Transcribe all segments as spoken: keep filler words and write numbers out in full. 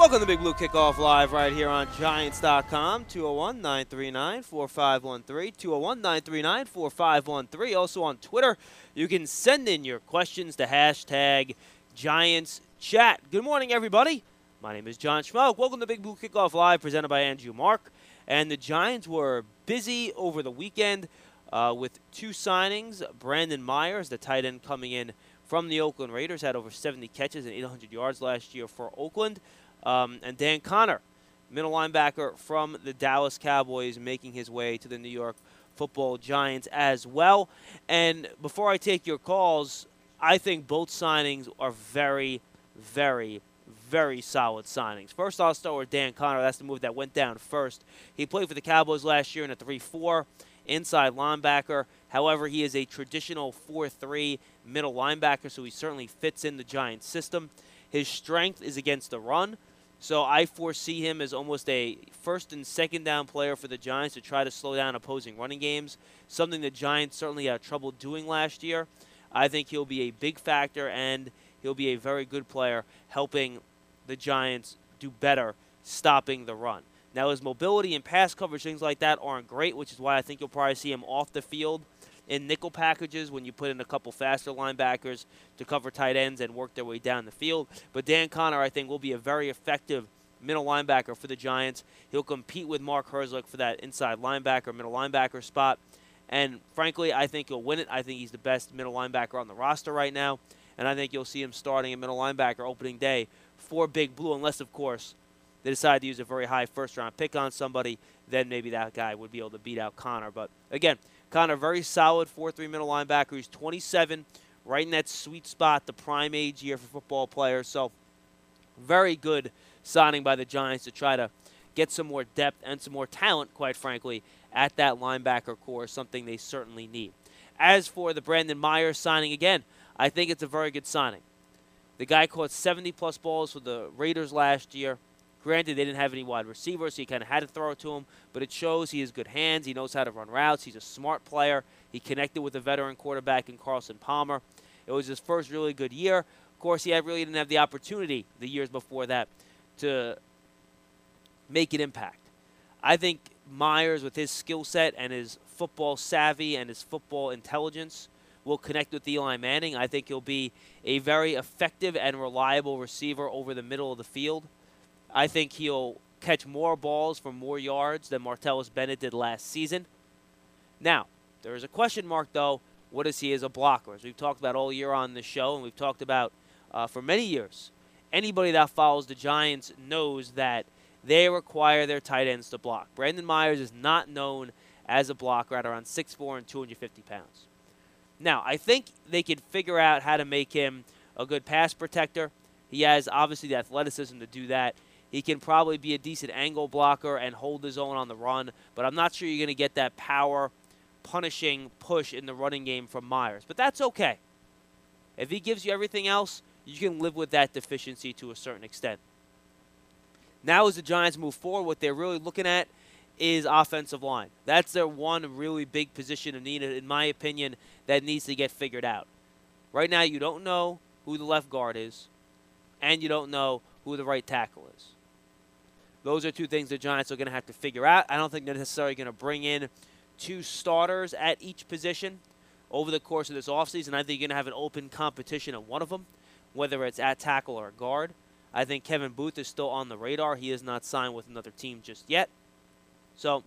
Welcome to Big Blue Kickoff Live right here on Giants dot com, two oh one, nine three nine, four five one three, two oh one, nine three nine, four five one three. Also on Twitter, you can send in your questions to hashtag Giants Chat. Good morning, everybody. My name is John Schmelk. Welcome to Big Blue Kickoff Live, presented by Andrew Mark. And the Giants were busy over the weekend uh, with two signings. Brandon Myers, the tight end coming in from the Oakland Raiders, had over seventy catches and eight hundred yards last year for Oakland. Um, and Dan Connor, middle linebacker from the Dallas Cowboys, making his way to the New York Football Giants as well. And before I take your calls, I think both signings are very, very, very solid signings. First, I'll start with Dan Connor. That's the move that went down first. He played for the Cowboys last year in a three four inside linebacker. However, he is a traditional four three middle linebacker, so he certainly fits in the Giants system. His strength is against the run, so I foresee him as almost a first and second down player for the Giants to try to slow down opposing running games, something the Giants certainly had trouble doing last year. I think he'll be a big factor, and he'll be a very good player helping the Giants do better stopping the run. Now, his mobility and pass coverage, things like that, aren't great, which is why I think you'll probably see him off the field in nickel packages when you put in a couple faster linebackers to cover tight ends and work their way down the field. But Dan Connor, I think, will be a very effective middle linebacker for the Giants. He'll compete with Mark Herzlich for that inside linebacker, middle linebacker spot. And frankly, I think he'll win it. I think he's the best middle linebacker on the roster right now. And I think you'll see him starting a middle linebacker opening day for Big Blue, unless, of course, they decide to use a very high first-round pick on somebody. Then maybe that guy would be able to beat out Connor. But again, Connor, very solid four three middle linebacker. He's twenty-seven, right in that sweet spot, the prime age year for football players. So very good signing by the Giants to try to get some more depth and some more talent, quite frankly, at that linebacker core, something they certainly need. As for the Brandon Myers signing, again, I think it's a very good signing. The guy caught seventy-plus balls for the Raiders last year. Granted, they didn't have any wide receivers, so you kind of had to throw it to him, but it shows he has good hands. He knows how to run routes. He's a smart player. He connected with a veteran quarterback in Carson Palmer. It was his first really good year. Of course, he had really didn't have the opportunity the years before that to make an impact. I think Myers, with his skill set and his football savvy and his football intelligence, will connect with Eli Manning. I think he'll be a very effective and reliable receiver over the middle of the field. I think he'll catch more balls for more yards than Martellus Bennett did last season. Now, there is a question mark, though. What is he as a blocker? As we've talked about all year on this show, and we've talked about uh, for many years, anybody that follows the Giants knows that they require their tight ends to block. Brandon Myers is not known as a blocker at around six foot four and two hundred fifty pounds. Now, I think they could figure out how to make him a good pass protector. He has, obviously, the athleticism to do that. He can probably be a decent angle blocker and hold his own on the run, but I'm not sure you're going to get that power, punishing push in the running game from Myers. But that's okay. If he gives you everything else, you can live with that deficiency to a certain extent. Now as the Giants move forward, what they're really looking at is offensive line. That's their one really big position of need, in my opinion, that needs to get figured out. Right now, you don't know who the left guard is, and you don't know who the right tackle is. Those are two things the Giants are going to have to figure out. I don't think they're necessarily going to bring in two starters at each position over the course of this offseason. I think you're going to have an open competition at one of them, whether it's at tackle or guard. I think Kevin Booth is still on the radar. He is not signed with another team just yet. So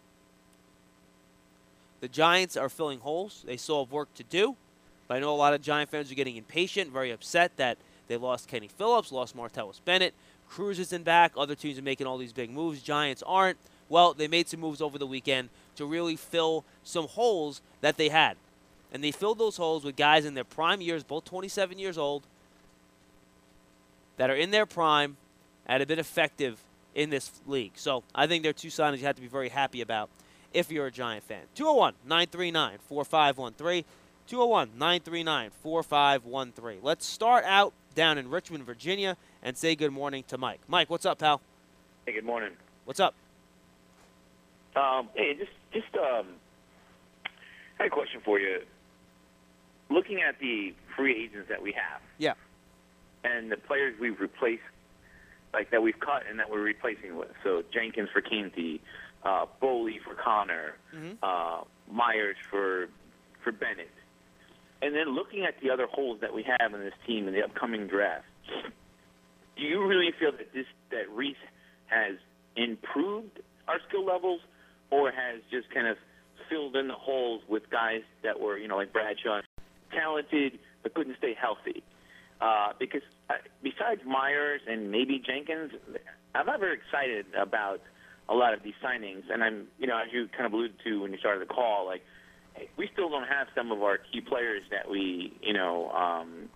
the Giants are filling holes. They still have work to do. But I know a lot of Giant fans are getting impatient, very upset that they lost Kenny Phillips, lost Martellus Bennett. Cruz isn't back. Other teams are making all these big moves. Giants aren't. Well, they made some moves over the weekend to really fill some holes that they had. And they filled those holes with guys in their prime years, both twenty-seven years old, that are in their prime and have been effective in this league. So I think they're two signings you have to be very happy about if you're a Giant fan. two oh one, nine three nine, four five one three. two oh one, nine three nine, four five one three. Let's start out down in Richmond, Virginia, and say good morning to Mike. Mike, what's up, pal? Hey, good morning. What's up? Um, hey, just just um, I had a question for you. Looking at the free agents that we have, Yeah. and the players we've replaced like that we've cut and that we're replacing with. So Jenkins for Canty, uh, Boley for Connor, Mm-hmm. uh, Myers for for Bennett. And then looking at the other holes that we have in this team in the upcoming draft, do you really feel that this that Reese has improved our skill levels, or has just kind of filled in the holes with guys that were, you know, like Bradshaw, talented but couldn't stay healthy? Uh, because uh, besides Myers and maybe Jenkins, I'm not very excited about a lot of these signings. And I'm, you know, as you kind of alluded to when you started the call, like, we still don't have some of our key players that we, you know, um,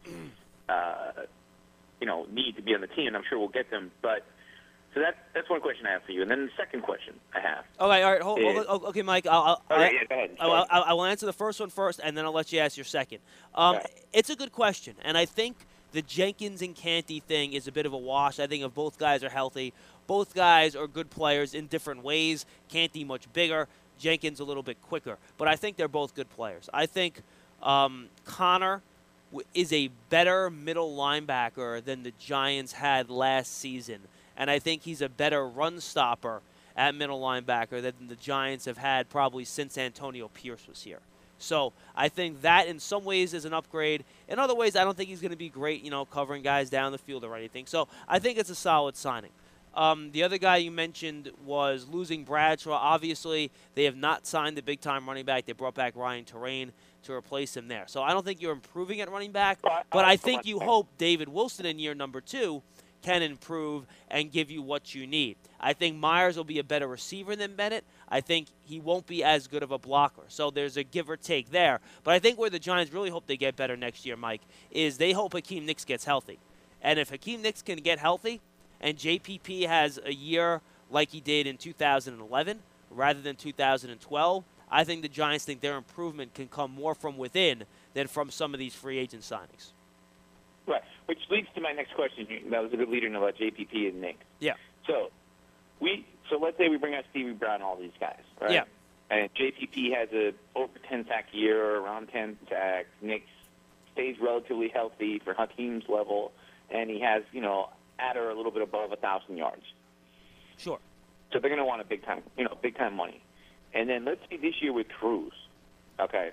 uh, you know, need to be on the team, and I'm sure we'll get them. But so that that's one question I have for you, and then the second question I have. Okay, all right, hold, is, hold, okay, Mike. I'll, I'll, okay, I, yeah, go ahead. I, I, I, I will answer the first one first, and then I'll let you ask your second. Um, Okay. It's a good question, and I think the Jenkins and Canty thing is a bit of a wash. I think if both guys are healthy, both guys are good players in different ways. Canty much bigger, Jenkins a little bit quicker, but I think they're both good players. I think um, Connor w- is a better middle linebacker than the Giants had last season, and I think he's a better run stopper at middle linebacker than the Giants have had probably since Antonio Pierce was here. So I think that in some ways is an upgrade. In other ways, I don't think he's going to be great, you know, covering guys down the field or anything. So I think it's a solid signing. Um, the other guy you mentioned was losing Bradshaw. Obviously, they have not signed the big-time running back. They brought back Ryan Terrain to replace him there. So I don't think you're improving at running back, but I think you hope David Wilson in year number two can improve and give you what you need. I think Myers will be a better receiver than Bennett. I think he won't be as good of a blocker. So there's a give or take there. But I think where the Giants really hope they get better next year, Mike, is they hope Hakeem Nicks gets healthy. And if Hakeem Nicks can get healthy, and J P P has a year like he did in two thousand eleven rather than two thousand twelve, I think the Giants think their improvement can come more from within than from some of these free agent signings. Right, which leads to my next question. That was a good leader about J P P and Nick. Yeah. So we, so let's say we bring out Stevie Brown and all these guys, right? Yeah. And J P P has a over ten sack year, around ten sacks. Nick stays relatively healthy for Hakeem's level, and he has, you know, at or a little bit above a thousand yards. Sure. So they're going to want a big time, you know, big time money. And then let's see this year with Cruz. Okay.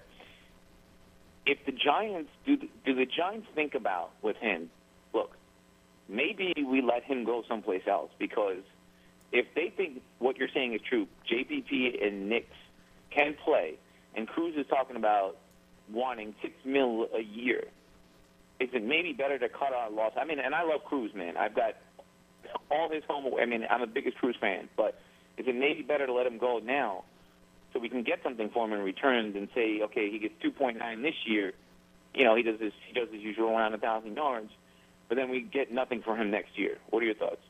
If the Giants do, the, do the Giants think about with him? Look, maybe we let him go someplace else, because if they think what you're saying is true, J P P and Nicks can play, and Cruz is talking about wanting six mil a year. Is it maybe better to cut our loss? I mean, and I love Cruz, man. I've got all his home. I mean, I'm the biggest Cruz fan. But is it maybe better to let him go now so we can get something for him in return than say, okay, he gets two point nine this year. You know, he does his he does his usual around one thousand yards, but then we get nothing from him next year. What are your thoughts?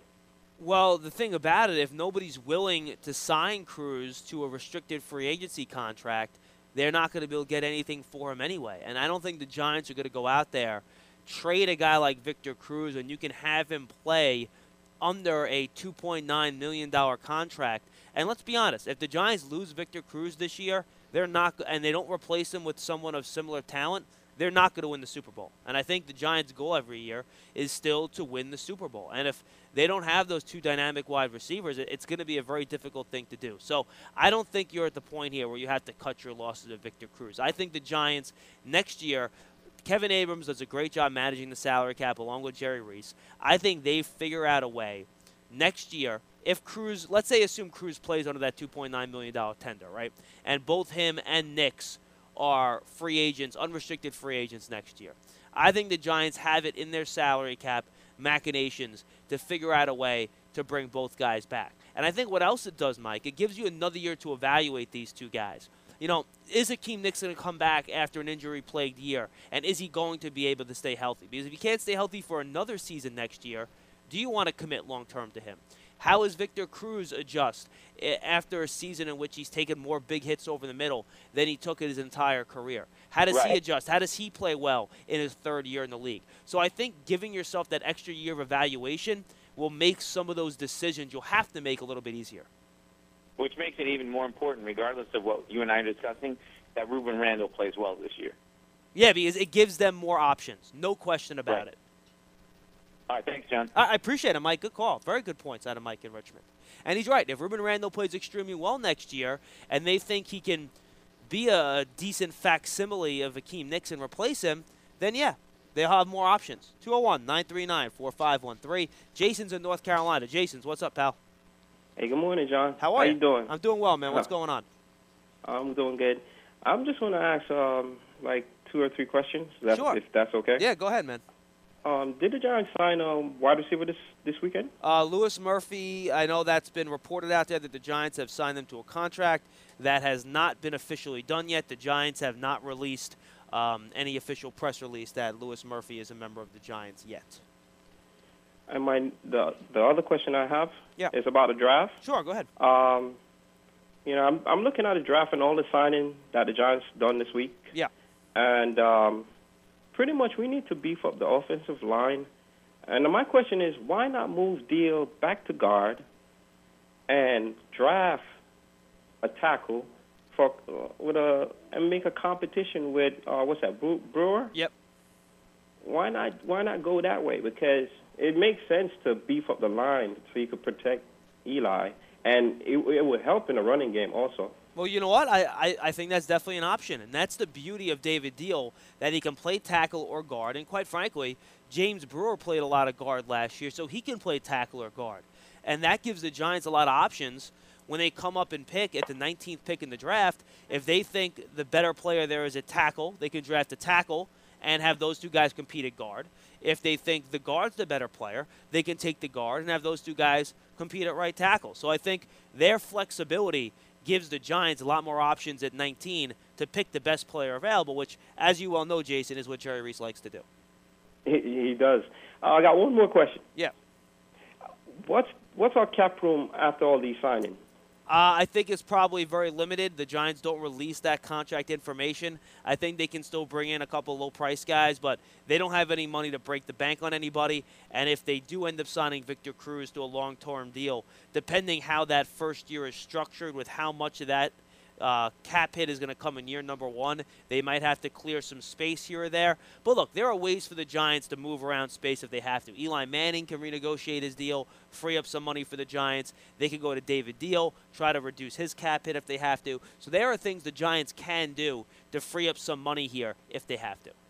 Well, the thing about it, if nobody's willing to sign Cruz to a restricted free agency contract, they're not going to be able to get anything for him anyway. And I don't think the Giants are going to go out there, trade a guy like Victor Cruz, and you can have him play under a two point nine million dollars contract. And let's be honest, if the Giants lose Victor Cruz this year, they're not, and they don't replace him with someone of similar talent, they're not going to win the Super Bowl. And I think the Giants' goal every year is still to win the Super Bowl. And if they don't have those two dynamic wide receivers, it's going to be a very difficult thing to do. So I don't think you're at the point here where you have to cut your losses of Victor Cruz. I think the Giants next year, Kevin Abrams does a great job managing the salary cap along with Jerry Reese. I think they figure out a way next year, if Cruz, let's say assume Cruz plays under that two point nine million dollars tender, right? And both him and Nicks are free agents, unrestricted free agents next year. I think the Giants have it in their salary cap machinations to figure out a way to bring both guys back. And I think what else it does, Mike, it gives you another year to evaluate these two guys. You know, is Hakeem Nicks going to come back after an injury-plagued year? And is he going to be able to stay healthy? Because if he can't stay healthy for another season next year, do you want to commit long-term to him? How does Victor Cruz adjust after a season in which he's taken more big hits over the middle than he took in his entire career? How does Right. he adjust? How does he play well in his third year in the league? So I think giving yourself that extra year of evaluation will make some of those decisions you'll have to make a little bit easier. Which makes it even more important, regardless of what you and I are discussing, that Ruben Randall plays well this year. Yeah, because it gives them more options. No question about Right. it. All right, thanks, John. I, I appreciate it, Mike. Good call. Very good points out of Mike in Richmond. And he's right. If Ruben Randall plays extremely well next year and they think he can be a decent facsimile of Akeem Nicks and replace him, then yeah, they'll have more options. two oh one, nine three nine, four five one three. Jason's in North Carolina. Jason's, what's up, pal? Hey, good morning, John. How are How you? you doing? I'm doing well, man. What's Huh. going on? I'm doing good. I'm just want to ask, um, like, two or three questions, if that's, Sure. if that's okay. Yeah, go ahead, man. Um, did the Giants sign a wide receiver this this weekend? Uh, Lewis Murphy, I know that's been reported out there that the Giants have signed him to a contract. That has not been officially done yet. The Giants have not released um, any official press release that Lewis Murphy is a member of the Giants yet. And my the the other question I have Yeah. is about the draft. Sure, go ahead. Um, you know, I'm I'm looking at the draft and all the signing that the Giants done this week. Yeah. And um, pretty much we need to beef up the offensive line. And my question is, why not move Deal back to guard and draft a tackle for uh, with a and make a competition with uh, what's that Bre- Brewer? Yep. Why not? Why not go that way? Because it makes sense to beef up the line so you could protect Eli, and it, it would help in the running game also. Well, you know what? I, I, I think that's definitely an option, and that's the beauty of David Deal, that he can play tackle or guard. And quite frankly, James Brewer played a lot of guard last year, so he can play tackle or guard. And that gives the Giants a lot of options when they come up and pick at the nineteenth pick in the draft. If they think the better player there is a tackle, they can draft a tackle and have those two guys compete at guard. If they think the guard's the better player, they can take the guard and have those two guys compete at right tackle. So I think their flexibility gives the Giants a lot more options at nineteen to pick the best player available, which, as you well know, Jason, is what Jerry Reese likes to do. He, he does. Uh, I got one more question. Yeah. What's what's our cap room after all these signings? Uh, I think it's probably very limited. The Giants don't release that contract information. I think they can still bring in a couple low-price guys, but they don't have any money to break the bank on anybody. And if they do end up signing Victor Cruz to a long-term deal, depending how that first year is structured with how much of that uh, cap hit is going to come in year number one, they might have to clear some space here or there. But look, there are ways for the Giants to move around space if they have to. Eli Manning can renegotiate his deal, free up some money for the Giants. They can go to David Deal, try to reduce his cap hit if they have to. So there are things the Giants can do to free up some money here if they have to.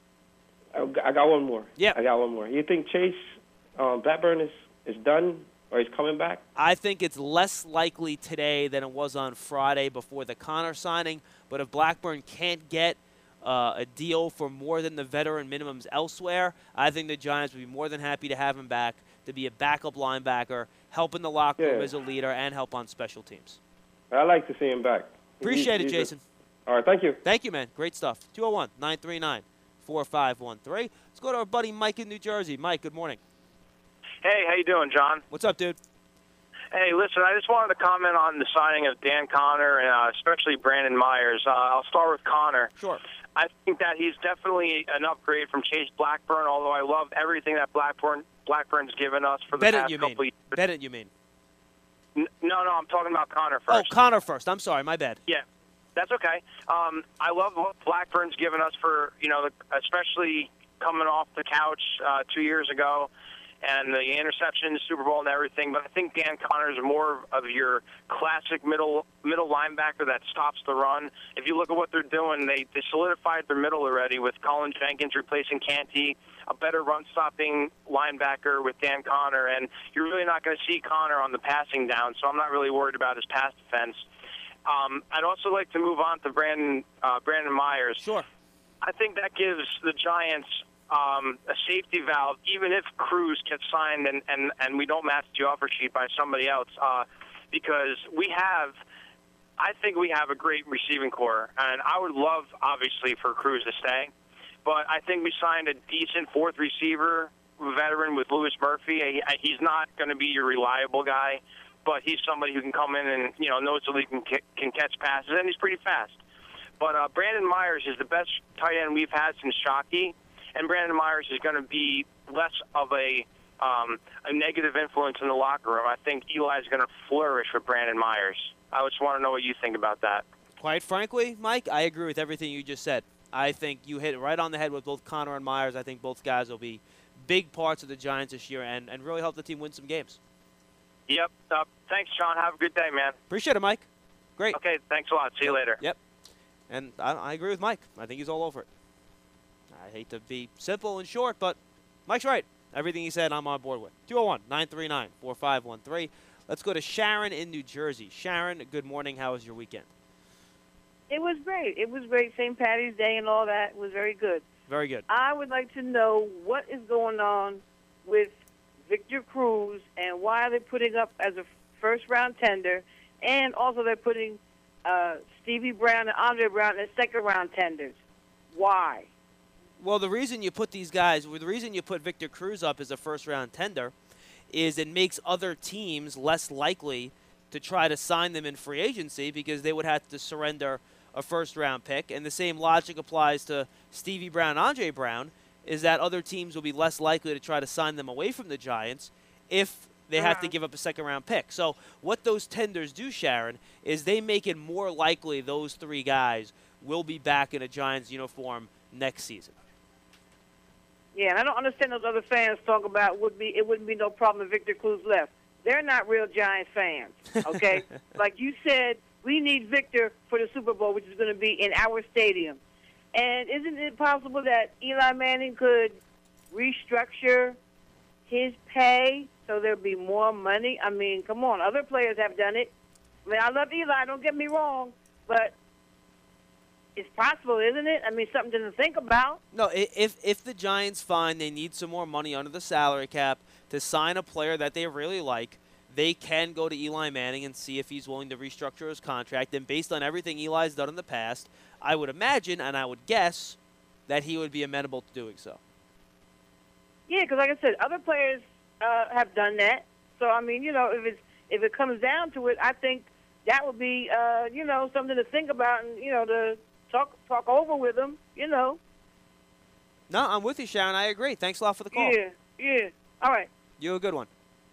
I got one more. Yeah. I got one more. You think Chase um, Blackburn is, is done or he's coming back? I think it's less likely today than it was on Friday before the Connor signing. But if Blackburn can't get uh, a deal for more than the veteran minimums elsewhere, I think the Giants would be more than happy to have him back to be a backup linebacker, help in the locker room Yeah. as a leader, and help on special teams. I like to see him back. Appreciate He- it, he's a- Jason. all right, thank you. Thank you, man. Great stuff. two oh one, nine three nine, four five one three. Let's go to our buddy Mike in New Jersey. Mike, good morning. Hey, how you doing, John? What's up, dude? Hey, listen, I just wanted to comment on the signing of Dan Connor and uh, especially Brandon Myers. Uh, I'll start with Connor. Sure. I think that he's definitely an upgrade from Chase Blackburn, although I love everything that Blackburn Blackburn's given us for the Bennett, past you couple mean. years. Bennett, you mean. N- No, no, I'm talking about Connor Oh, first. Connor first. I'm sorry. My bad. Yeah, that's okay. Um, I love what Blackburn's given us for, you know, the, especially coming off the couch uh, two years ago and the interception in the Super Bowl and everything. But I think Dan Connor is more of your classic middle middle linebacker that stops the run. If you look at what they're doing, they, they solidified their middle already with Colin Jenkins replacing Canty, a better run-stopping linebacker with Dan Connor, and you're really not going to see Connor on the passing down, so I'm not really worried about his pass defense. Um, I'd also like to move on to Brandon uh, Brandon Myers. Sure. I think that gives the Giants um, a safety valve, even if Cruz gets signed and, and, and we don't match the offer sheet by somebody else, uh, because we have, I think we have a great receiving core, and I would love, obviously, for Cruz to stay, but I think we signed a decent fourth receiver, veteran with Lewis Murphy. He, he's not going to be your reliable guy, but he's somebody who can come in and, you know, knows the league can, can catch passes, and he's pretty fast. But uh, Brandon Myers is the best tight end we've had since Shockey, and Brandon Myers is going to be less of a um, a negative influence in the locker room. I think Eli is going to flourish with Brandon Myers. I just want to know what you think about that. Quite frankly, Mike, I agree with everything you just said. I think you hit it right on the head with both Connor and Myers. I think both guys will be big parts of the Giants this year and, and really help the team win some games. Yep. Uh, thanks, Sean. Have a good day, man. Appreciate it, Mike. Great. Okay, thanks a lot. See you Yep. later. Yep. And I, I agree with Mike. I think he's all over it. I hate to be simple and short, but Mike's right. Everything he said, I'm on board with. two oh one, nine three nine, four five one three. Let's go to Sharon in New Jersey. Sharon, good morning. How was your weekend? It was great. It was great. Saint Patty's Day and all that was very good. Very good. I would like to know what is going on with Victor Cruz and why are they putting up as a first-round tender, and also they're putting uh, Stevie Brown and Andre Brown as second-round tenders. Why? Well, the reason you put these guys, well, the reason you put Victor Cruz up as a first-round tender is it makes other teams less likely to try to sign them in free agency because they would have to surrender a first-round pick. And the same logic applies to Stevie Brown and Andre Brown, is that other teams will be less likely to try to sign them away from the Giants if they have to give up a second-round pick. So what those tenders do, Sharon, is they make it more likely those three guys will be back in a Giants uniform next season. Yeah, and I don't understand those other fans talk about would be it wouldn't be no problem if Victor Cruz left. They're not real Giants fans, okay? Like you said, we need Victor for the Super Bowl, which is going to be in our stadium. And isn't it possible that Eli Manning could restructure his pay so there'd be more money? I mean, come on, other players have done it. I mean, I love Eli, don't get me wrong, but it's possible, isn't it? I mean, something to think about. No, if if the Giants find they need some more money under the salary cap to sign a player that they really like, they can go to Eli Manning and see if he's willing to restructure his contract. And based on everything Eli's done in the past, I would imagine and I would guess that he would be amenable to doing so. Yeah, because like I said, other players uh, have done that. So, I mean, you know, if it's if it comes down to it, I think that would be, uh, you know, something to think about and, you know, to talk talk over with them, you know. No, I'm with you, Sharon. I agree. Thanks a lot for the call. Yeah, yeah. All right. You a good one.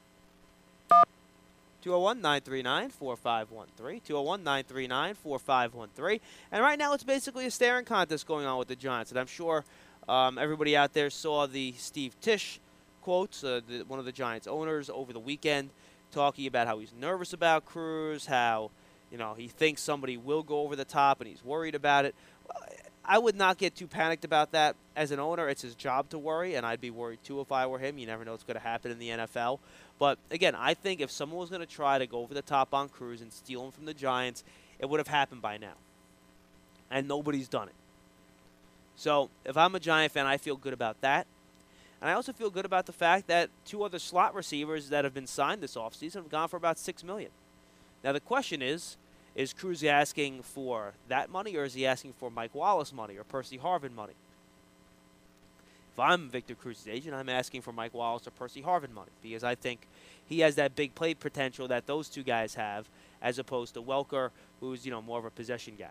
two oh one, nine three nine, four five one three. two oh one, nine three nine, four five one three. And right now it's basically a staring contest going on with the Giants. And I'm sure um, everybody out there saw the Steve Tisch quotes, uh, the, one of the Giants owners, over the weekend, talking about how he's nervous about Cruz, how, you know, he thinks somebody will go over the top and he's worried about it. I would not get too panicked about that. As an owner, it's his job to worry, and I'd be worried too if I were him. You never know what's going to happen in the N F L. But, again, I think if someone was going to try to go over the top on Cruz and steal him from the Giants, it would have happened by now. And nobody's done it. So, if I'm a Giant fan, I feel good about that. And I also feel good about the fact that two other slot receivers that have been signed this offseason have gone for about six million dollars. Now, the question is, is Cruz asking for that money, or is he asking for Mike Wallace money or Percy Harvin money? If I'm Victor Cruz's agent, I'm asking for Mike Wallace or Percy Harvin money because I think he has that big play potential that those two guys have, as opposed to Welker, who's, you know, more of a possession guy.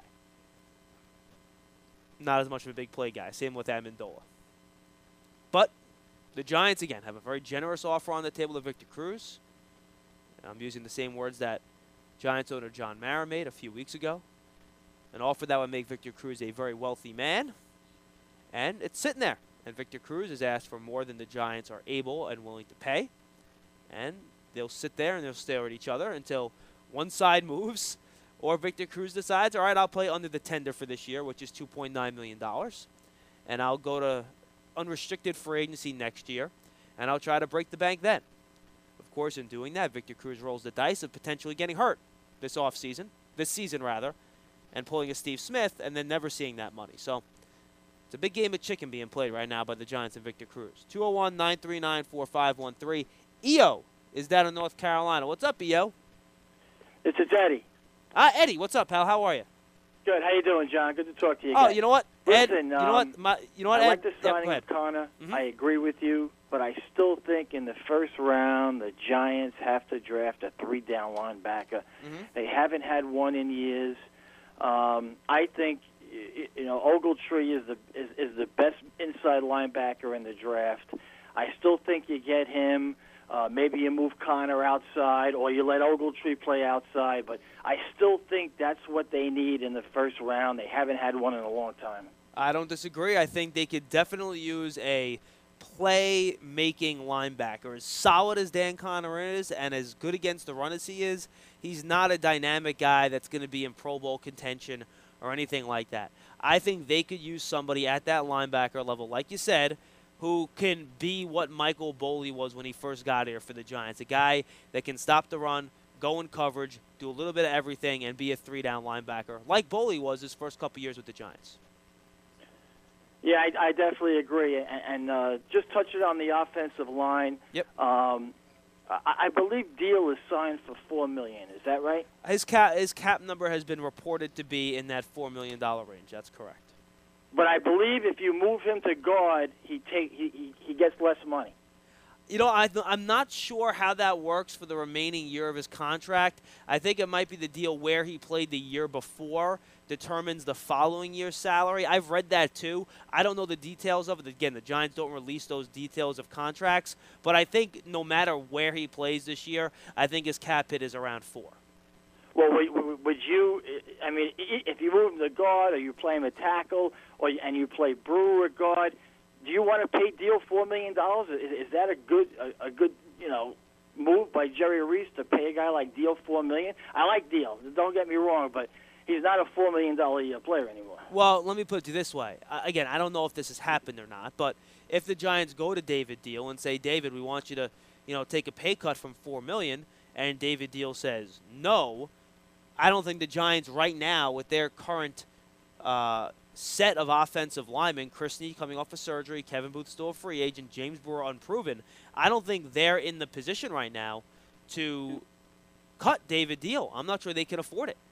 Not as much of a big play guy. Same with Amendola. But the Giants, again, have a very generous offer on the table to Victor Cruz. I'm using the same words that Giants owner John Mara made a few weeks ago. An offer that would make Victor Cruz a very wealthy man. And it's sitting there. And Victor Cruz has asked for more than the Giants are able and willing to pay. And they'll sit there and they'll stare at each other until one side moves or Victor Cruz decides, all right, I'll play under the tender for this year, which is two point nine million dollars. And I'll go to unrestricted free agency next year. And I'll try to break the bank then. Of course, in doing that, Victor Cruz rolls the dice of potentially getting hurt this offseason, this season rather, and pulling a Steve Smith and then never seeing that money. So it's a big game of chicken being played right now by the Giants and Victor Cruz. two oh one, nine three nine, four five one three. E O is down in North Carolina. What's up, E O? It's it's Eddie. Ah, Eddie, what's up, pal? How are you? Good. How you doing, John? Good to talk to you Oh, again. you know what? Ed, Listen, you know what? um, My, you know what, I Ed? like the Yep, go signing ahead. of Connor. Mhm. I agree with you, but I still think in the first round the Giants have to draft a three-down linebacker. Mhm. They haven't had one in years. Um, I think y- you know Ogletree is the is, is the best inside linebacker in the draft. I still think you get him. Uh, maybe you move Connor outside, or you let Ogletree play outside. But I still think that's what they need in the first round. They haven't had one in a long time. I don't disagree. I think they could definitely use a play-making linebacker. As solid as Dan Connor is and as good against the run as he is, he's not a dynamic guy that's going to be in Pro Bowl contention or anything like that. I think they could use somebody at that linebacker level, like you said, who can be what Michael Boley was when he first got here for the Giants, a guy that can stop the run, go in coverage, do a little bit of everything, and be a three-down linebacker, like Boley was his first couple years with the Giants. Yeah, I, I definitely agree. And, and uh, just touching on the offensive line, Yep. um, I, I believe Deal is signed for four million dollars. Is that right? His cap, his cap number has been reported to be in that four million dollars range. That's correct. But I believe if you move him to guard, he take he, he, he gets less money. You know, I, I'm not sure how that works for the remaining year of his contract. I think it might be the deal where he played the year before determines the following year's salary. I've read that too. I don't know the details of it. Again, the Giants don't release those details of contracts. But I think no matter where he plays this year, I think his cap hit is around four. Well, would, would you, I mean, if you move him to guard or you play him at tackle or and you play Brewer at guard, do you want to pay Deal four million dollars? Is, is that a good, a, a good, you know, move by Jerry Reese to pay a guy like Deal four million dollars? I like Deal. Don't get me wrong, but he's not a four million dollars a year player anymore. Well, let me put it to you this way. Uh, again, I don't know if this has happened or not, but if the Giants go to David Deal and say, David, we want you to, you know, take a pay cut from four million dollars, and David Deal says no, I don't think the Giants right now, with their current uh, set of offensive linemen, Chris Nee coming off of surgery, Kevin Booth still a free agent, James Brewer unproven, I don't think they're in the position right now to cut David Deal. I'm not sure they can afford it.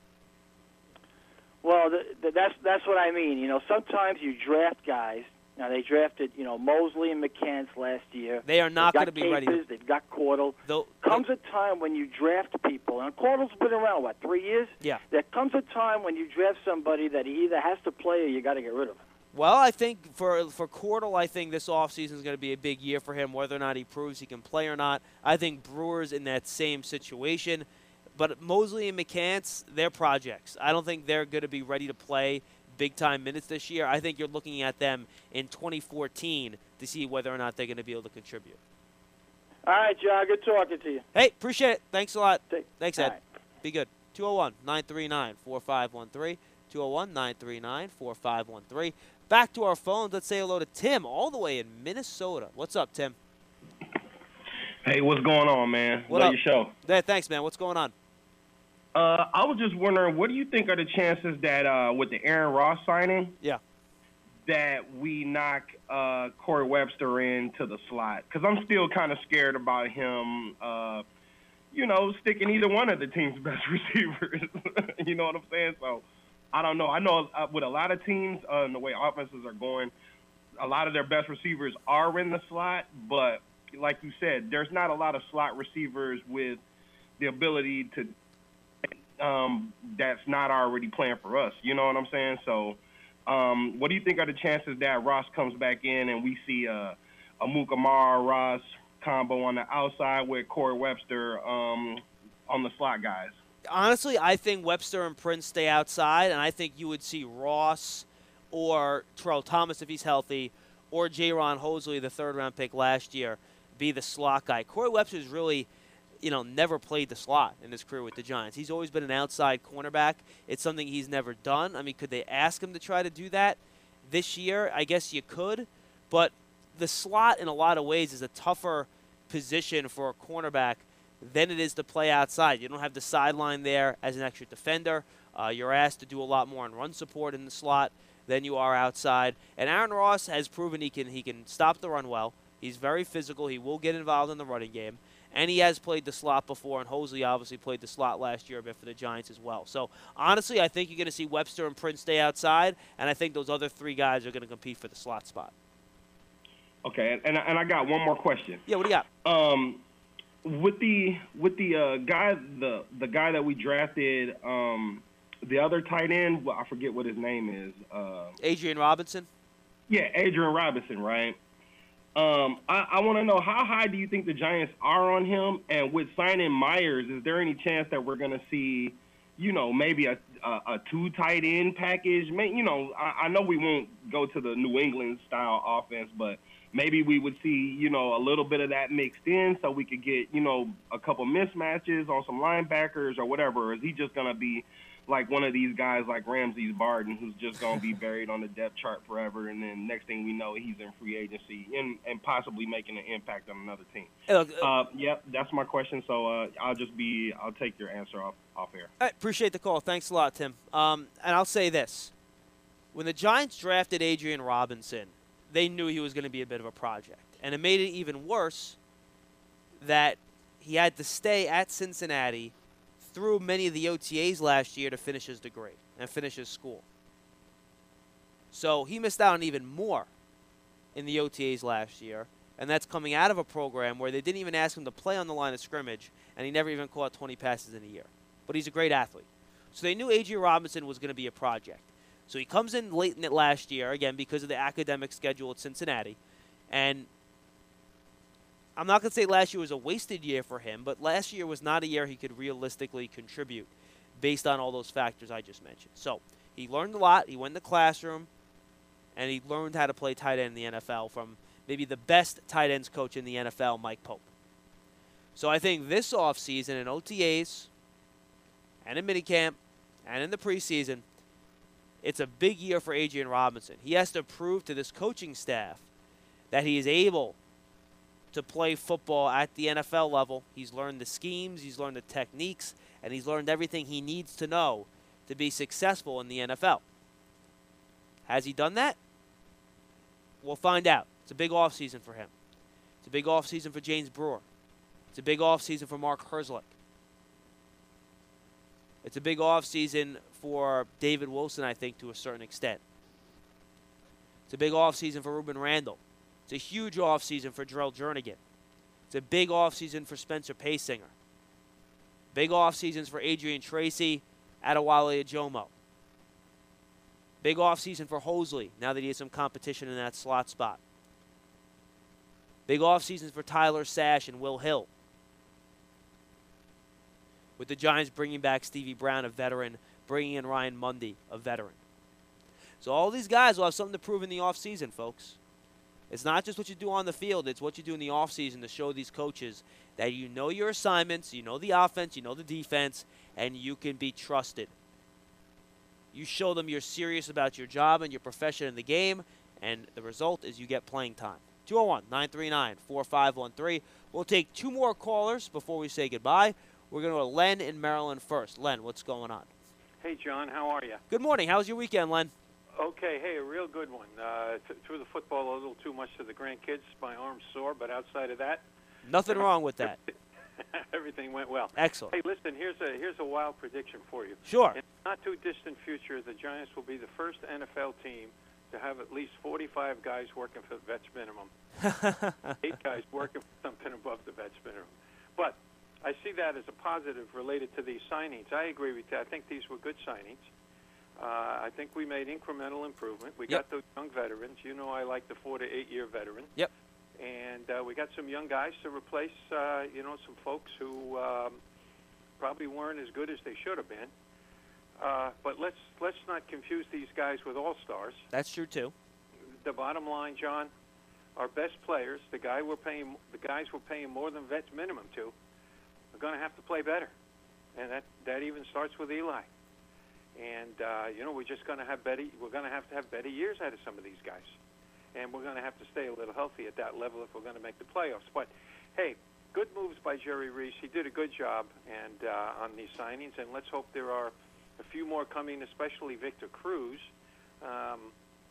Well, th- th- that's that's what I mean. You know, sometimes you draft guys. Now, they drafted, you know, Mosley and McCants last year. They are not going to be ready. They've got Cordell. Though, comes a time when you draft people, and Cordell's been around, what, three years? Yeah. There comes a time when you draft somebody that he either has to play or you got to get rid of him. Well, I think for for Cordell, I think this offseason is going to be a big year for him, whether or not he proves he can play or not. I think Brewer's in that same situation. But Mosley and McCants, they're projects. I don't think they're going to be ready to play big-time minutes this year. I think you're looking at them in twenty fourteen to see whether or not they're going to be able to contribute. All right, John, good talking to you. Hey, appreciate it. Thanks a lot. Take, Thanks, Ed. right. Be good. two oh one, nine three nine, four five one three. two oh one, nine three nine, four five one three. Back to our phones. Let's say hello to Tim all the way in Minnesota. What's up, Tim? Hey, what's going on, man? What Love up? your show. Yeah, thanks, man. What's going on? Uh, I was just wondering, what do you think are the chances that uh, with the Aaron Ross signing, Yeah. that we knock uh, Corey Webster into the slot? Because I'm still kind of scared about him, uh, you know, sticking either one of the team's best receivers. You know what I'm saying? So I don't know. I know uh, with a lot of teams uh, and the way offenses are going, a lot of their best receivers are in the slot. But like you said, there's not a lot of slot receivers with the ability to um, that's not already playing for us. You know what I'm saying? So um, what do you think are the chances that Ross comes back in and we see a, a Mukamara-Ross combo on the outside with Corey Webster um, on the slot guys? Honestly, I think Webster and Prince stay outside, and I think you would see Ross or Terrell Thomas if he's healthy, or Jaron Hosley, the third-round pick last year, be the slot guy. Corey Webster's really, you know, never played the slot in his career with the Giants. He's always been an outside cornerback. It's something he's never done. I mean, could they ask him to try to do that this year? I guess you could, but the slot in a lot of ways is a tougher position for a cornerback than it is to play outside. You don't have the sideline there as an extra defender. Uh, you're asked to do a lot more on run support in the slot than you are outside. And Aaron Ross has proven he can he can stop the run well. He's very physical. He will get involved in the running game. And he has played the slot before, and Hosley obviously played the slot last year a bit for the Giants as well. So, honestly, I think you're going to see Webster and Prince stay outside, and I think those other three guys are going to compete for the slot spot. Okay, and, and I got one more question. Yeah, what do you got? Um, with the with the uh, guy the the guy that we drafted, um, the other tight end, well, I forget what his name is. Uh, Adrian Robinson? Yeah, Adrian Robinson, right? Um, I, I want to know, how high do you think the Giants are on him? And with signing Myers, is there any chance that we're going to see, you know, maybe a, a, a two tight end package? May, you know, I, I know we won't go to the New England style offense, but maybe we would see, you know, a little bit of that mixed in so we could get, you know, a couple mismatches on some linebackers or whatever? Or is he just going to be like one of these guys like Ramses Barden who's just going to be buried on the depth chart forever, and then next thing we know, he's in free agency and, and possibly making an impact on another team? Hey, look, uh, uh, yep, that's my question. So uh, I'll just be – I'll take your answer off, off air. I appreciate the call. Thanks a lot, Tim. Um, and I'll say this. When the Giants drafted Adrian Robinson, they knew he was going to be a bit of a project. And it made it even worse that he had to stay at Cincinnati through many of the O T As last year to finish his degree and finish his school. So he missed out on even more in the O T As last year, and that's coming out of a program where they didn't even ask him to play on the line of scrimmage, and he never even caught twenty passes in a year. But he's a great athlete. So they knew Adrian Robinson was going to be a project. So he comes in late in it last year, again, because of the academic schedule at Cincinnati, and I'm not going to say last year was a wasted year for him, but last year was not a year he could realistically contribute based on all those factors I just mentioned. So he learned a lot. He went in the classroom, and he learned how to play tight end in the N F L from maybe the best tight ends coach in the N F L, Mike Pope. So I think this offseason in O T As and in minicamp and in the preseason, it's a big year for Adrian Robinson. He has to prove to this coaching staff that he is able to play football at the N F L level. He's learned the schemes, he's learned the techniques, and he's learned everything he needs to know to be successful in the N F L. Has he done that? We'll find out. It's a big offseason for him. It's a big offseason for James Brewer. It's a big offseason for Mark Herzlich. It's a big offseason for David Wilson, I think, to a certain extent. It's a big offseason for Ruben Randall. It's a huge offseason for Drell Jernigan. It's a big offseason for Spencer Paysinger. Big offseasons for Adrian Tracy, Adewale Ajomo. Big offseason for Hosley, now that he has some competition in that slot spot. Big offseasons for Tyler Sash and Will Hill. With the Giants bringing back Stevie Brown, a veteran, bringing in Ryan Mundy, a veteran. So all these guys will have something to prove in the offseason, folks. It's not just what you do on the field, it's what you do in the offseason to show these coaches that you know your assignments, you know the offense, you know the defense, and you can be trusted. You show them you're serious about your job and your profession in the game, and the result is you get playing time. two oh one, nine three nine, four five one three. We'll take two more callers before we say goodbye. We're going to go to Len in Maryland first. Len, what's going on? Hey, John, how are you? Good morning. How was your weekend, Len? Okay, hey, a real good one. Uh, th- threw the football a little too much to the grandkids. My arm's sore, but outside of that, nothing wrong with that. Everything went well. Excellent. Hey, listen, here's a here's a wild prediction for you. Sure. In the not too distant future, the Giants will be the first N F L team to have at least forty-five guys working for the vets minimum. Eight guys working for something above the vets minimum. But I see that as a positive related to these signings. I agree with that. I think these were good signings. Uh, I think we made incremental improvement. We Yep. got those young veterans. You know I like the four to eight-year veteran. Yep. And uh, we got some young guys to replace, uh, you know, some folks who um, probably weren't as good as they should have been. Uh, but let's let's not confuse these guys with all-stars. That's true, too. The bottom line, John, our best players, the guy we're paying, the guys we're paying more than vets minimum to, are going to have to play better, and that that even starts with Eli. And uh, you know, we're just going to have better. We're going to have to have better years out of some of these guys, and we're going to have to stay a little healthy at that level if we're going to make the playoffs. But hey, good moves by Jerry Reese. He did a good job, and uh, on these signings. And let's hope there are a few more coming, especially Victor Cruz. Um,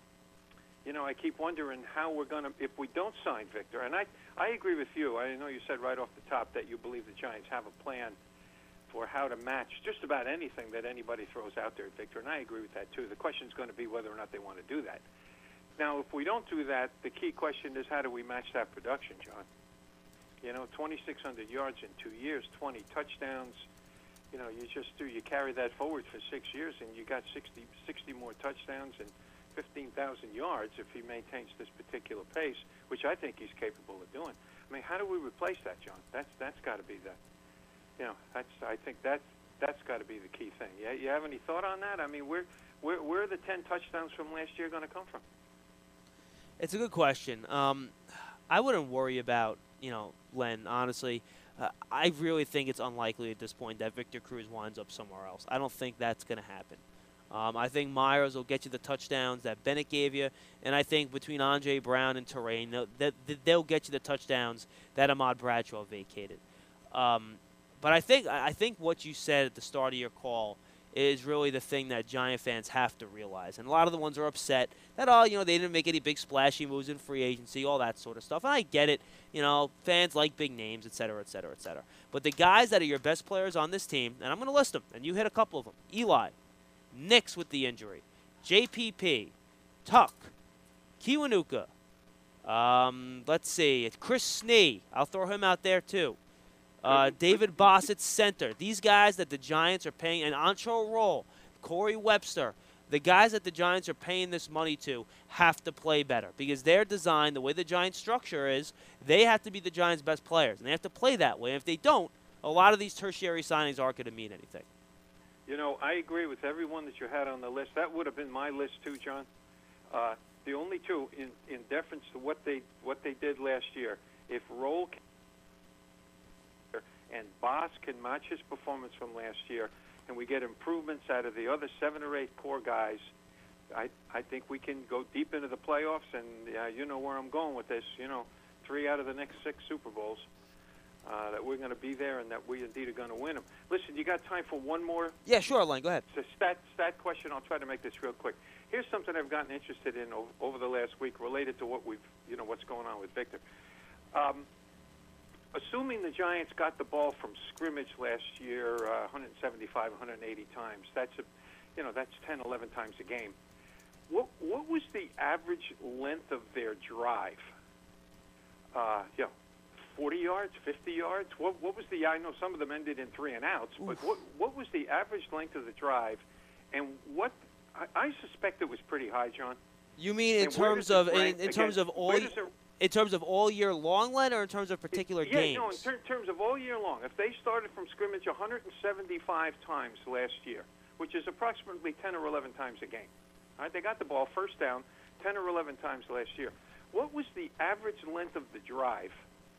you know, I keep wondering how we're going to, if we don't sign Victor. And I, I agree with you. I know you said right off the top that you believe the Giants have a plan for how to match just about anything that anybody throws out there at Victor, and I agree with that too. The question is going to be whether or not they want to do that. Now, if we don't do that, the key question is how do we match that production, John? You know, twenty-six hundred yards in two years, twenty touchdowns. You know, you just do, you carry that forward for six years, and you got sixty, sixty more touchdowns and fifteen thousand yards if he maintains this particular pace, which I think he's capable of doing. I mean, how do we replace that, John? That's that's got to be the You know, that's. I think that's that's got to be the key thing. Yeah, you have any thought on that? I mean, where where where are the ten touchdowns from last year going to come from? It's a good question. Um, I wouldn't worry about, you know, Len, honestly. Uh, I really think it's unlikely at this point that Victor Cruz winds up somewhere else. I don't think that's going to happen. Um, I think Myers will get you the touchdowns that Bennett gave you, and I think between Andre Brown and Terrain, they'll, they, they'll get you the touchdowns that Ahmad Bradshaw vacated. Um, but I think I think what you said at the start of your call is really the thing that Giant fans have to realize. And a lot of the ones are upset that, oh, you know, they didn't make any big splashy moves in free agency, all that sort of stuff. And I get it. You know, fans like big names, et cetera, et cetera, et cetera. But the guys that are your best players on this team, and I'm going to list them, and you hit a couple of them. Eli, Nix with the injury, J P P, Tuck, Kiwanuka, um, let's see, it's Chris Snee. I'll throw him out there too. Uh, David Boss at center. These guys that the Giants are paying, and Ancho Roll, Corey Webster, the guys that the Giants are paying this money to have to play better because their design, the way the Giants structure is, they have to be the Giants' best players, and they have to play that way. And if they don't, a lot of these tertiary signings aren't going to mean anything. You know, I agree with everyone that you had on the list. That would have been my list too, John. Uh, the only two, in, in deference to what they what they did last year, if Roll can and Boss can match his performance from last year, and we get improvements out of the other seven or eight core guys, I I think we can go deep into the playoffs. And uh, you know where I'm going with this. You know, three out of the next six Super Bowls. Uh, that we're going to be there and that we indeed are going to win them. Listen, you got time for one more? Yeah, sure, Len. Go ahead. It's a stat, stat question. I'll try to make this real quick. Here's something I've gotten interested in over, over the last week related to what we've, you know, what's going on with Victor. Um, assuming the Giants got the ball from scrimmage last year uh, one seventy-five, one eighty times, that's a, you know, that's ten, eleven times a game. What what was the average length of their drive? Uh, you know, forty yards, fifty yards? What, what was the, I know some of them ended in three and outs, but what, what was the average length of the drive? And what, I, I suspect it was pretty high, John. You mean in and terms of, in, in terms again, of all, it, in terms of all year long, Len, or in terms of particular yeah, games? no, in ter- terms of all year long. If they started from scrimmage one seventy-five times last year, which is approximately ten or eleven times a game. All right, they got the ball first down ten or eleven times last year. What was the average length of the drive?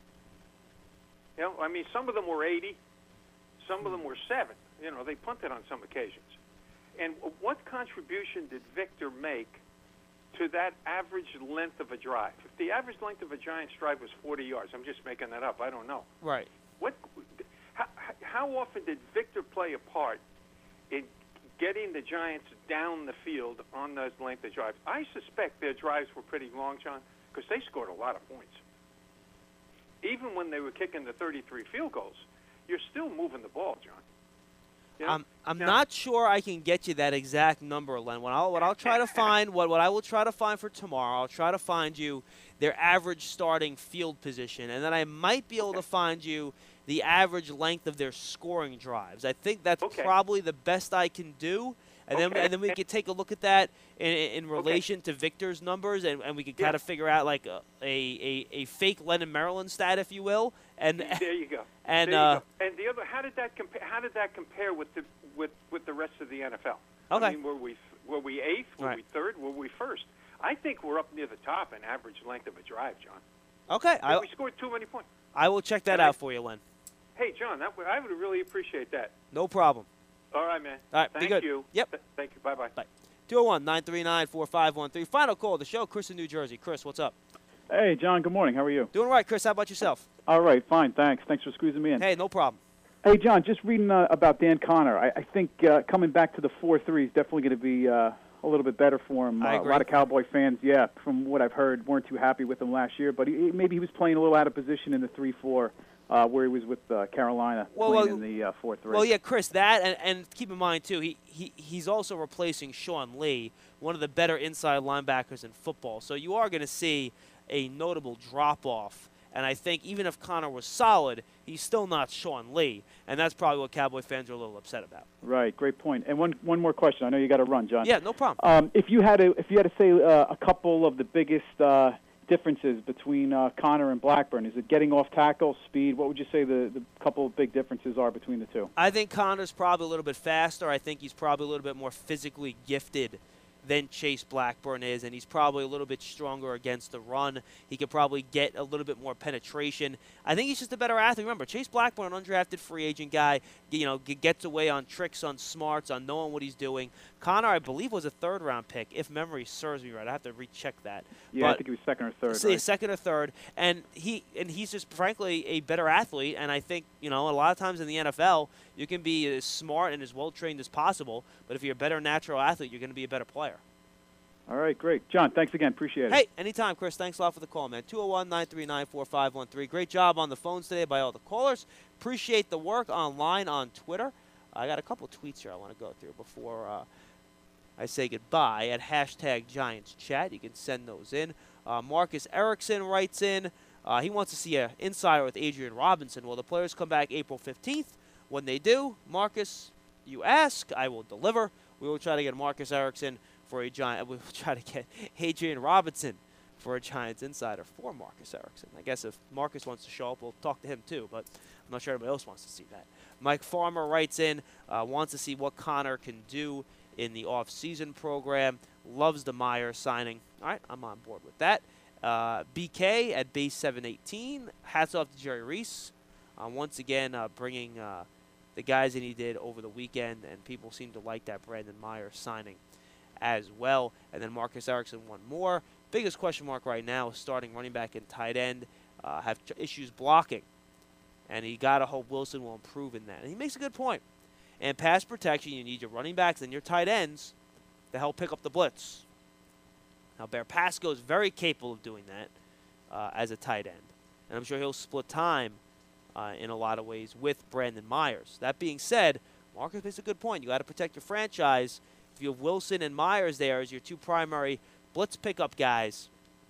You know, I mean, some of them were eighty, some of them were seven. You know, they punted on some occasions. And what contribution did Victor make to that average length of a drive? If the average length of a Giants drive was forty yards, I'm just making that up. I don't know. Right. What? How, how often did Victor play a part in getting the Giants down the field on those length of drives? I suspect their drives were pretty long, John, because they scored a lot of points. Even when they were kicking the thirty-three field goals, you're still moving the ball, John. You know? I'm I'm now, not sure I can get you that exact number, Len. What I'll what I'll try to find what what I will try to find for tomorrow. I'll try to find you their average starting field position, and then I might be able to find you the average length of their scoring drives. I think that's okay. probably the best I can do. And okay. then and then we could take a look at that in, in relation okay. to Victor's numbers, and, and we could kind yeah. of figure out like a, a, a fake Lennon Maryland stat, if you will. And there you go. And there you uh, go. And the other, how did that compare? How did that compare with the with, with the rest of the N F L? Okay. I mean, were we were we eighth? Were right. we third? Were we first? I think we're up near the top in average length of a drive, John. Okay. I, we scored too many points. I will check that and out I, for you, Len. Hey, John, that would, I would really appreciate that. No problem. All right, man. All right, Thank be good. you. Yep. Th- thank you. Bye-bye. Bye. two oh one, nine three nine, four five one three. Final call of the show. Chris in New Jersey. Chris, what's up? Hey, John, good morning. How are you? Doing all right, Chris. How about yourself? All right, fine, thanks. Thanks for squeezing me in. Hey, no problem. Hey, John, just reading uh, about Dan Connor. I, I think uh, coming back to the four three is definitely going to be uh, a little bit better for him. I Uh, agree. a lot of Cowboy fans, yeah, from what I've heard, weren't too happy with him last year, but he, maybe he was playing a little out of position in the three four. Uh, where he was with uh, Carolina well, playing well, in the uh, four three. Well, yeah, Chris, that, and, and keep in mind, too, he, he he's also replacing Sean Lee, one of the better inside linebackers in football. So you are going to see a notable drop-off. And I think even if Connor was solid, he's still not Sean Lee. And that's probably what Cowboy fans are a little upset about. Right, great point. And one one more question. I know you got to run, John. Yeah, no problem. Um, if you had to if you had to say uh, a couple of the biggest uh, differences between uh, Connor and Blackburn, is it getting off tackle, speed? What would you say the, the couple of big differences are between the two? I think Connor's probably a little bit faster. I think he's probably a little bit more physically gifted than Chase Blackburn is, and he's probably a little bit stronger against the run. He could probably get a little bit more penetration. I think he's just a better athlete. Remember, Chase Blackburn, an undrafted free agent guy, you know, gets away on tricks, on smarts, on knowing what he's doing. Connor, I believe, was a third-round pick, if memory serves me right. I have to recheck that. Yeah, but I think he was second or third. Say Right? second or third, and he and he's just frankly a better athlete. And I think you know a lot of times in the N F L, you can be as smart and as well trained as possible, but if you're a better natural athlete, you're going to be a better player. All right, great. John, thanks again. Appreciate it. Hey, anytime, Chris. Thanks a lot for the call, man. two oh one, nine three nine, four five one three. Great job on the phones today by all the callers. Appreciate the work online on Twitter. I got a couple tweets here I want to go through before uh, I say goodbye. At hashtag Giants Chat, you can send those in. Uh, Marcus Erickson writes in. Uh, he wants to see an insider with Adrian Robinson. Well, the players come back April fifteenth. When they do, Marcus, you ask, I will deliver. We will try to get Marcus Erickson for a Giant. We will try to get Adrian Robinson for a Giants insider for Marcus Erickson. I guess if Marcus wants to show up, we'll talk to him too, but I'm not sure anybody else wants to see that. Mike Farmer writes in, uh, wants to see what Connor can do in the off-season program. Loves the Myers signing. All right, I'm on board with that. Uh, B K at base seven eighteen. Hats off to Jerry Reese. Uh, once again, uh, bringing uh, the guys that he did over the weekend, and people seem to like that Brandon Myers signing as well. And then Marcus Erickson, one more. Biggest question mark right now is starting running back and tight end. Uh, have issues blocking. And you got to hope Wilson will improve in that. And he makes a good point. And pass protection, you need your running backs and your tight ends to help pick up the blitz. Now, Bear Pasco is very capable of doing that uh, as a tight end. And I'm sure he'll split time uh, in a lot of ways with Brandon Myers. That being said, Marcus makes a good point. You got to protect your franchise. If you have Wilson and Myers there as your two primary blitz pickup guys,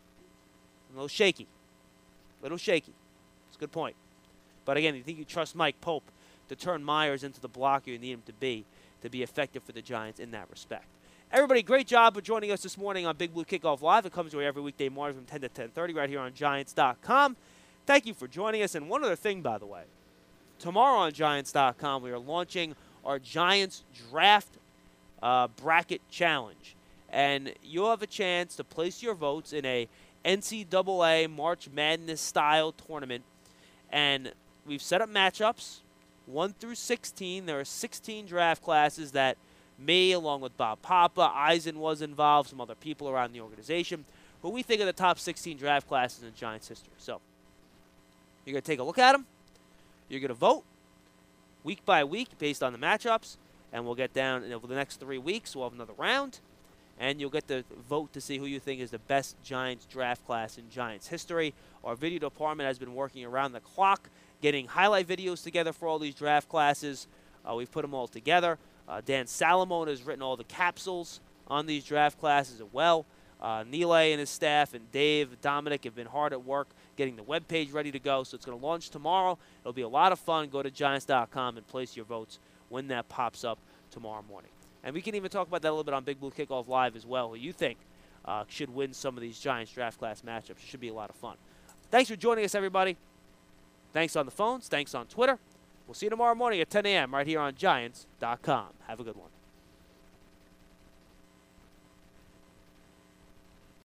a little shaky. A little shaky. It's a good point. But again, you think you trust Mike Pope to turn Myers into the blocker you need him to be, to be effective for the Giants in that respect. Everybody, great job for joining us this morning on Big Blue Kickoff Live. It comes your way every weekday morning from ten to ten thirty right here on Giants dot com. Thank you for joining us. And one other thing, by the way, tomorrow on Giants dot com, we are launching our Giants Draft uh, Bracket Challenge. And you'll have a chance to place your votes in a N C double A March Madness-style tournament. And we've set up matchups, one through sixteen. There are sixteen draft classes that me, along with Bob Papa, Eisen was involved, some other people around the organization, who we think are the top sixteen draft classes in Giants history. So you're going to take a look at them. You're going to vote week by week based on the matchups, and we'll get down over the next three weeks. We'll have another round, and you'll get to vote to see who you think is the best Giants draft class in Giants history. Our video department has been working around the clock, getting highlight videos together for all these draft classes. Uh, we've put them all together. Uh, Dan Salamone has written all the capsules on these draft classes as well. Uh, Nilay and his staff and Dave, Dominic have been hard at work getting the webpage ready to go. So it's going to launch tomorrow. It'll be a lot of fun. Go to Giants dot com and place your votes when that pops up tomorrow morning. And we can even talk about that a little bit on Big Blue Kickoff Live as well, who you think uh, should win some of these Giants draft class matchups. It should be a lot of fun. Thanks for joining us, everybody. Thanks on the phones. Thanks on Twitter. We'll see you tomorrow morning at ten a.m. right here on Giants dot com. Have a good one.